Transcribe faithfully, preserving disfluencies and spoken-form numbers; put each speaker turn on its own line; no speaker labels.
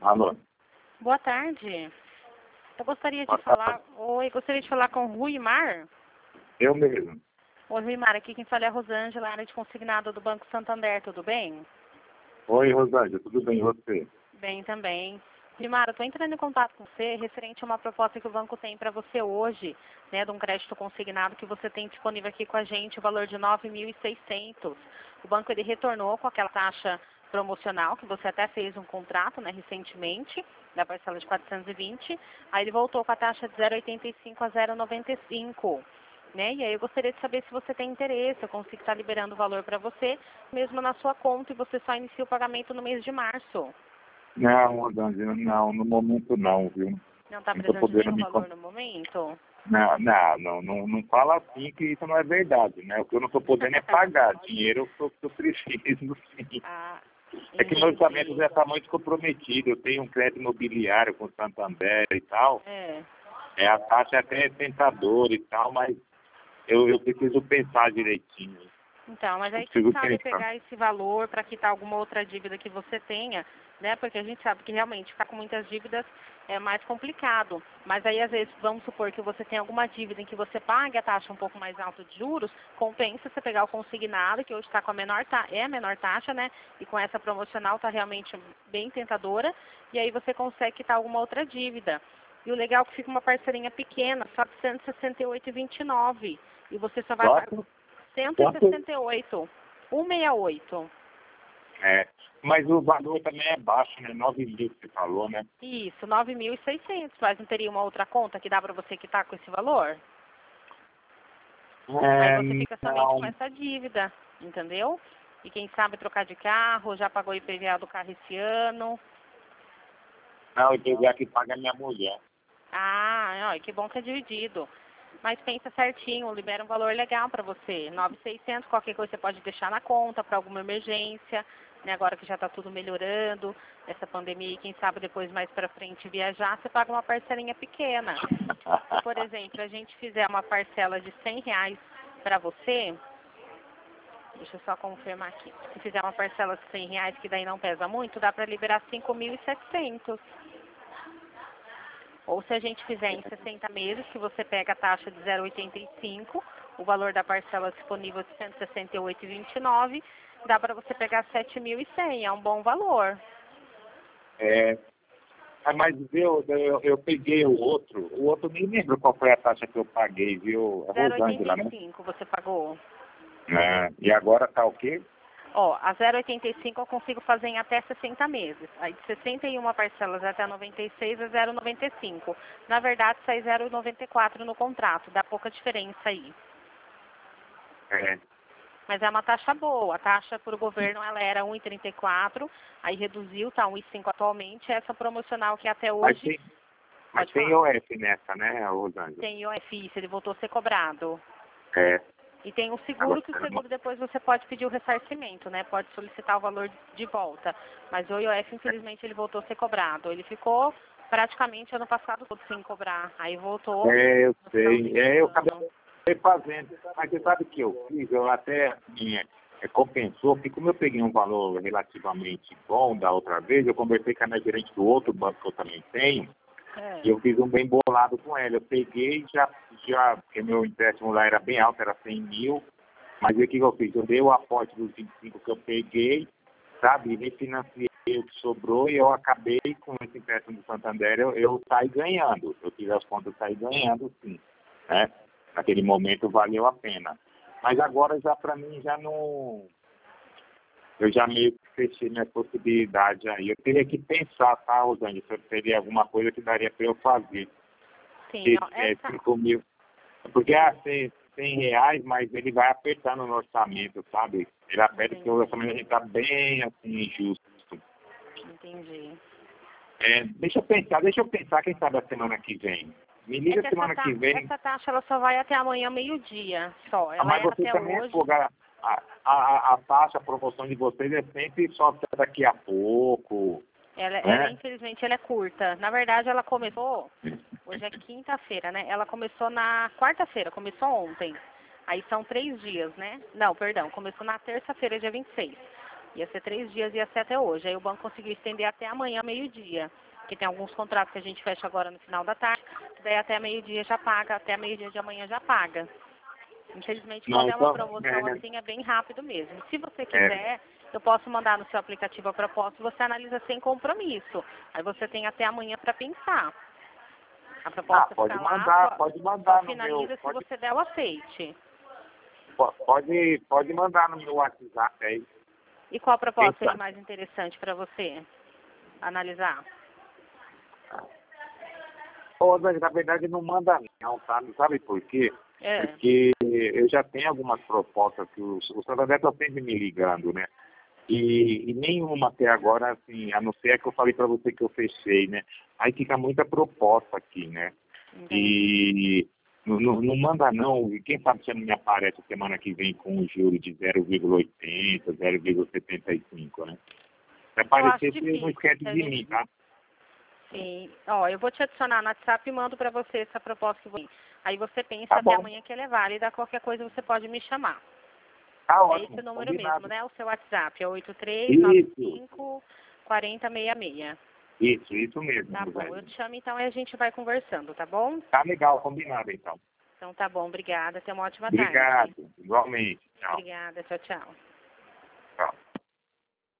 Alô?
Boa tarde. Eu gostaria
Boa
de falar...
tarde.
Oi, gostaria de falar com o Ruimar.
Eu mesmo.
Oi, Ruimar, aqui quem fala é a Rosângela, área de consignado do Banco Santander, tudo bem?
Oi, Rosângela, tudo bem e você?
Bem também. Ruimar, eu estou entrando em contato com você referente a uma proposta que o banco tem para você hoje, né, de um crédito consignado que você tem disponível aqui com a gente, o valor de nove mil e seiscentos. O banco ele retornou com aquela taxa promocional, que você até fez um contrato, né, recentemente, da parcela de quatrocentos e vinte, aí ele voltou com a taxa de zero vírgula oitenta e cinco a zero vírgula noventa e cinco. Né? E aí eu gostaria de saber se você tem interesse, eu consigo estar liberando o valor para você, mesmo na sua conta, e você só inicia o pagamento no mês de março.
Não, Rosângela, não, no momento não, viu?
Não está
Não estou
precisando de
podendo
nenhum
me...
valor
con-
no momento?
Não, não, não, não, não fala assim que isso não é verdade, né? O que eu não estou podendo é pagar. Dinheiro eu, tô, eu preciso, sim.
Ah,
É que meu orçamento
entendi.
já está muito comprometido. Eu tenho um crédito imobiliário com Santander e tal.
É.
É, a taxa até é tentadora e tal, mas eu, eu preciso pensar direitinho.
Então, mas
Eu
aí quem
preciso
sabe
pensar.
pegar esse valor para quitar alguma outra dívida que você tenha, né? Porque a gente sabe que realmente ficar com muitas dívidas é mais complicado. Mas aí, às vezes, vamos supor que você tem alguma dívida em que você pague a taxa um pouco mais alta de juros, compensa você pegar o consignado, que hoje está com a menor taxa, é a menor taxa, né? E com essa promocional está realmente bem tentadora, e aí você consegue quitar alguma outra dívida. E o legal é que fica uma parcelinha pequena, só de cento e sessenta e oito reais e vinte e nove centavos. E você só vai pagar
Quanto?
cento e
Quanto?
sessenta e oito. cento e sessenta e oito.
É, mas o valor também é baixo, né? nove mil que você falou, né?
Isso, nove mil e seiscentos. Mas não teria uma outra conta que dá para você quitar com esse valor? Aí
É,
você fica somente com
não,
essa dívida, entendeu? E quem sabe trocar de carro, já pagou o I P V A do carro esse ano.
não, eu já que paga a minha mulher.
Ah, ó, que bom que é dividido. Mas pensa certinho, libera um valor legal para você. nove mil e seiscentos, qualquer coisa você pode deixar na conta para alguma emergência, né? Agora que já está tudo melhorando, essa pandemia, e quem sabe depois mais para frente viajar, você paga uma parcelinha pequena. Se, por exemplo, a gente fizer uma parcela de cem reais para você, deixa eu só confirmar aqui. Se fizer uma parcela de cem reais, que daí não pesa muito, dá para liberar cinco mil e setecentos. Ou se a gente fizer em sessenta meses, que você pega a taxa de zero vírgula oitenta e cinco, o valor da parcela disponível de cento e sessenta e oito reais e vinte e nove centavos, dá para você pegar sete mil e cem, é um bom valor.
É, ah, mas eu, eu, eu peguei o outro, o outro nem lembro qual foi a taxa que eu paguei, viu? É Rosângela, né?
zero vírgula oitenta e cinco você pagou.
É, e agora tá o quê?
Ó, a zero vírgula oitenta e cinco eu consigo fazer em até sessenta meses. Aí de sessenta e uma parcelas até noventa e seis é zero vírgula noventa e cinco. Na verdade, sai zero vírgula noventa e quatro no contrato, dá pouca diferença aí.
É,
Mas é uma taxa boa. A taxa para o governo ela era um vírgula trinta e quatro, aí reduziu, está um vírgula cinco atualmente. Essa promocional que até
mas
hoje,
tem, mas
pode
tem
falar,
I O F nessa, né, Rosângela?
tem I O F, isso, ele voltou a ser cobrado.
É,
E tem o
agora,
seguro, que o seguro depois você pode pedir o ressarcimento, né? Pode solicitar o valor de volta. Mas o I O F, infelizmente, ele voltou a ser cobrado. Ele ficou praticamente ano passado todo sem cobrar. Aí voltou
é, eu
no
sei,
finalzinho
é, eu
do
acabei
ano.
fazendo, mas você sabe o que eu fiz? Eu até me é, compensou, porque como eu peguei um valor relativamente bom da outra vez, eu conversei com a minha gerente do outro banco que eu também tenho,
É,
e eu fiz um bem bolado com ela. Eu peguei já, já, porque meu empréstimo lá era bem alto, era cem mil, mas aí o que que eu fiz? Eu dei o aporte dos vinte e cinco que eu peguei, sabe, refinanciei o que sobrou e eu acabei com esse empréstimo do Santander, eu, eu saí ganhando. Eu fiz as contas, saí ganhando, sim, né? Naquele momento valeu a pena. Mas agora já para mim já não... Eu já meio que fechei minha possibilidade aí. Eu teria que pensar, tá, Rosângela, se eu teria alguma coisa que daria para eu fazer.
sim,
Porque
ó,
é,
essa...
cinco mil. Porque ah, cem, cem reais, mas ele vai apertando no orçamento, sabe? Ele aperta porque o
Entendi,
orçamento a gente está bem assim, injusto.
entendi.
É, deixa eu pensar, deixa eu pensar, quem sabe a semana que vem. Me
É
liga
que essa,
semana
ta
que vem.
essa taxa ela só vai até amanhã meio-dia só.
Ah,
Ela
mas
era
você
até
também é
hoje.
folga. A, a, a taxa, a promoção de vocês é sempre só até daqui a pouco,
Ela, ela,
né?
infelizmente, ela é curta. Na verdade, ela começou, hoje é quinta-feira, né? Ela começou na quarta-feira, começou ontem. Aí são três dias, né? Não, perdão, começou na terça-feira, dia vinte e seis. Ia ser três dias, ia ser até hoje. Aí o banco conseguiu estender até amanhã, meio-dia. Que tem alguns contratos que a gente fecha agora no final da tarde, que daí até meio-dia já paga, até meio-dia de amanhã já paga. Infelizmente,
Não,
quando é uma
então,
promoção
é,
assim, é bem rápido mesmo. Se você
é,
quiser, eu posso mandar no seu aplicativo a proposta e você analisa sem compromisso. Aí você tem até amanhã para pensar. A
ah,
proposta
pode
fica lá,
mandar,
só,
pode
só
mandar no meu,
finaliza se
pode,
você der o aceite.
po- pode, pode mandar no meu WhatsApp aí.
E qual
Quem
proposta seria
sabe?
mais interessante para você analisar?
Ô, Dani, na verdade não manda não, sabe? Sabe por quê?
É,
Porque eu já tenho algumas propostas que o, o Santander está sempre me ligando, né? E, e nenhuma até agora, assim, a não ser a que eu falei para você que eu fechei, né? Aí fica muita proposta aqui, né?
entendi.
E não, não, não manda não, e quem sabe se não me aparece semana que vem com um juro de zero vírgula oitenta, zero vírgula setenta e cinco, né? Se
Eu acho
aparecer, você não
difícil,
esquece
se a
de
gente...
mim, tá?
Sim. Ó, eu vou te adicionar no WhatsApp e mando para você essa proposta que eu vou. Aí você pensa
Tá
até
bom,
amanhã que ele é válida, qualquer coisa você pode me chamar.
tá
É esse
ótimo,
o número mesmo,
combinado.
né? O seu WhatsApp é oito três nove
Isso,
cinco quatro zero seis seis.
isso, isso mesmo,
Tá bom, eu
Roseli.
te chamo então e a gente vai conversando, tá bom?
Tá legal, combinado então.
Então tá bom, obrigada. Tenha uma ótima tarde.
Obrigado, igualmente. Tchau.
Obrigada, tchau, tchau.